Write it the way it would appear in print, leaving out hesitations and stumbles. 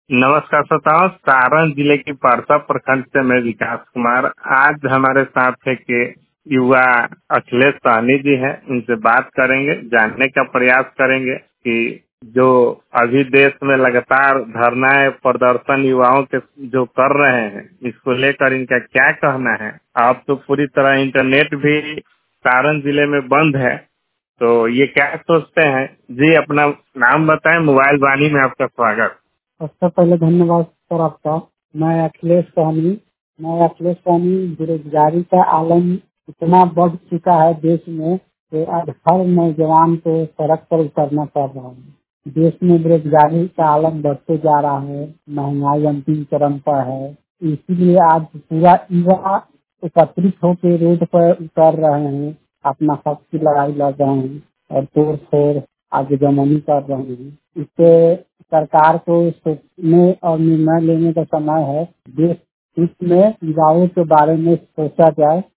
नमस्कार श्रोताओं, सारण जिले की परसा प्रखंड से मैं विकास कुमार। आज हमारे साथ है कि युवा अखिलेश सहनी जी हैं। उनसे बात करेंगे, जानने का प्रयास करेंगे कि जो अभी देश में लगातार धरनाएं प्रदर्शन युवाओं के जो कर रहे हैं, इसको लेकर इनका क्या कहना है। अब तो पूरी तरह इंटरनेट भी सारण जिले में बंद है, तो ये क्या सोचते हैं जी। अपना नाम बताएं। मोबाइल वाणी में आपका स्वागत। सबसे पहले धन्यवाद सर आपका। मैं अखिलेश सहनी बेरोजगारी का आलम इतना बढ़ चुका है देश में कि आज हर नौजवान को सड़क पर उतरना पड़ रहा है। देश में बेरोजगारी का आलम बढ़ते जा रहा है, महंगाई अंतिम चरम पर है। इसीलिए आज पूरा युवा एकत्रित होकर रोड पर उतर रहे हैं, अपना हक की लड़ाई लड़ रहे हैं और तोड़ फोड़ आगजनी कर रहे हैं। इससे सरकार को सोचने और निर्णय लेने का समय है। देश हित में युवाओं के बारे में सोचा जाए